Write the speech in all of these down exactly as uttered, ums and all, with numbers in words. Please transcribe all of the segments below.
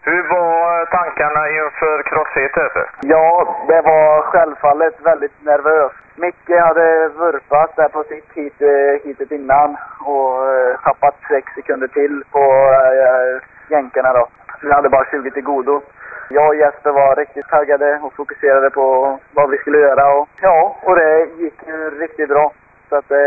Hur var tankarna inför crossheatet? Ja, det var självfallet väldigt nervös. Micke hade vurpat där på sitt hit, hitet innan och eh, tappat sex sekunder till på eh, jänkarna då. Vi hade bara tjugo till godo. Jag och Jesper var riktigt taggade och fokuserade på vad vi skulle göra. Och, ja, och det gick ju riktigt bra. Så att,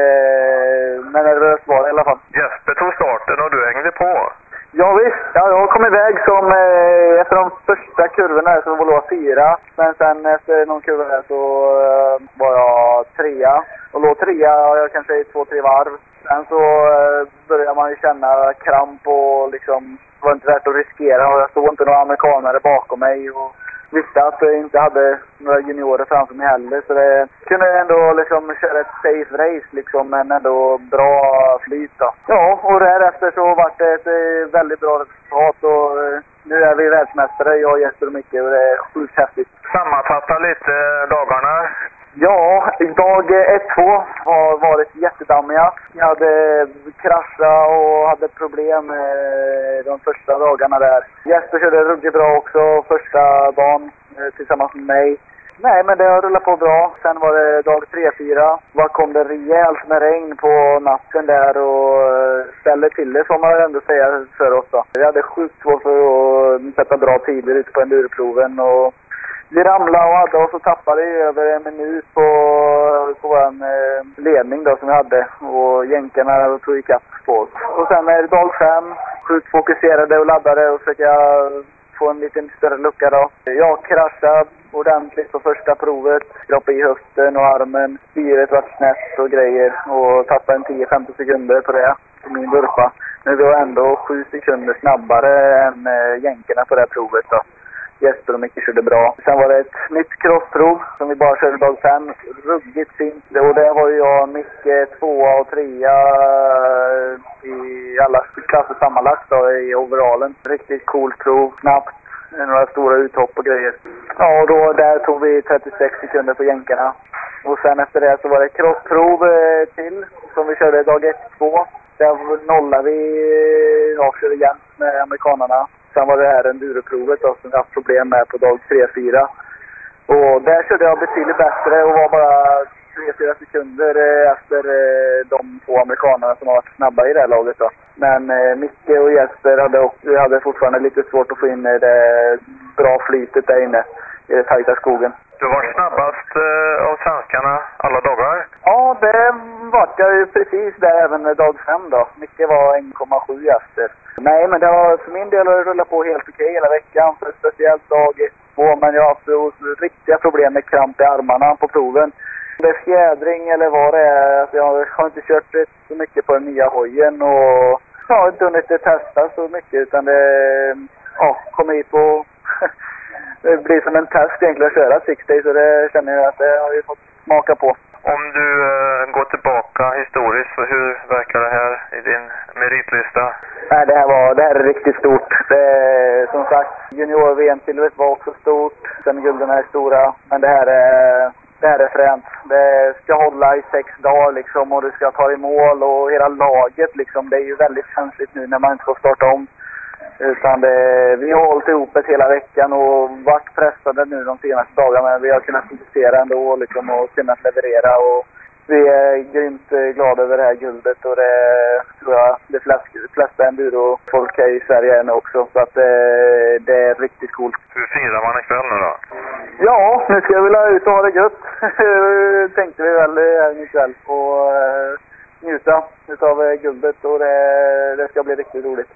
eh, men nervös var det i alla fall. Jesper tog starten och du hängde på. Ja visst, ja, jag kom iväg som eh, efter de första kurvorna så var jag fyra. Men sen efter någon kurva där så eh, var jag trea. Och låg trea, jag kanske i två, tre varv. Sen så eh, började man ju känna kramp och liksom var inte värt att riskera. Och jag såg inte några amerikanare bakom mig och visste att jag inte hade några juniorer framför mig heller. Så det kunde ändå liksom köra ett safe race liksom, men ändå bra flyt då. Ja, och därefter så var det ett eh, väldigt bra resultat och eh, nu är vi världsmästare, jag, Jesper och Micke, och det är sjukt häftigt. Sammanfatta lite dagarna. Ja, dag ett två har varit jättedammiga. Jag hade kraschat och hade problem eh, de första dagarna där. Jesper körde ruggigt bra också första dagen eh, tillsammans med mig. Nej, men det har rullat på bra. Sen var det dag tre fyra. Vad kom det rejält med regn på natten där och eh, ställde till det, får man ändå säga, för oss då. Vi hade sjukt svårt för att sätta bra tider ute på endurproven och vi ramlade och hade och så tappade vi över en minut på, på vår eh, ledning då som vi hade. Och jänkarna tog ikapp på oss. Och sen är det dag fem. Sjukt fokuserade och laddade och försöka få en liten större lucka då. Jag kraschade ordentligt på första provet. Skrapade i höften och armen. Styret var snett och grejer. Och tappade en tio femton sekunder på det. På min vurpa. Men vi var ändå sju sekunder snabbare än eh, jänkarna på det här provet då. Jesper och Micke körde bra. Sen var det ett nytt crossprov som vi bara körde dag fem. Ruggigt fint. Och det var ju jag, Micke, tvåa och trea i alla klasser sammanlagt då, i overallen. Riktigt coolt prov. Snabbt. Några stora uthopp och grejer. Ja, och då där tog vi trettiosex sekunder på jänkarna. Och sen efter det så var det crossprov eh, till som vi körde dag ett två. Där nollade vi och körde igen med amerikanerna. Sen var det här enduroprovet då, som vi haft problem med på dag tre fyra. Och där körde jag betydligt bättre och var bara tre fyra sekunder efter de två amerikanerna som har varit snabba i det här laget då. Men eh, Micke och Jesper hade, också, hade fortfarande lite svårt att få in det bra flytet där inne i den tajta skogen. Du var snabbast eh, av svenskarna alla dagar? Ja, det var jag ju precis där även dag fem då. Micke var en komma sju efter. Nej, men det var för min del att rulla på helt okej hela veckan. För speciellt dag två, men jag har haft riktiga problem med kramp i armarna på proven. Det är fjädring eller vad det är. Alltså jag har inte kört så mycket på den nya hojen och jag har inte hunnit testa så mycket utan det ja, kommer hit och det blir som en test egentligen att köra sextio, så det känner jag att det har vi fått smaka på. Om du uh, går tillbaka historiskt, så hur verkar det här i din meritlista? Nej, det här var det här är riktigt stort. Det, som sagt, junior-V M-silvret var också stort. Sen gulden är stora, men det här är det här är fränt. Det ska hålla i sex dagar liksom och du ska ta i mål och hela laget liksom. Det är ju väldigt känsligt nu när man inte får starta om. Utan det, vi har hållit ihop ett hela veckan och varit pressade nu de senaste dagarna. Men vi har kunnat fokusera ändå liksom och kunnat leverera. Och vi är grymt glada över det här guldet och det tror jag de flesta, flesta enduro-folk här i Sverige är nu också. Så att det, det är riktigt coolt. Hur firar man ikväll nu då? Ja, nu ska jag vilja ut och ha det gött. Tänkte vi väl här ikväll och njuta utav guldet och det, det ska bli riktigt roligt.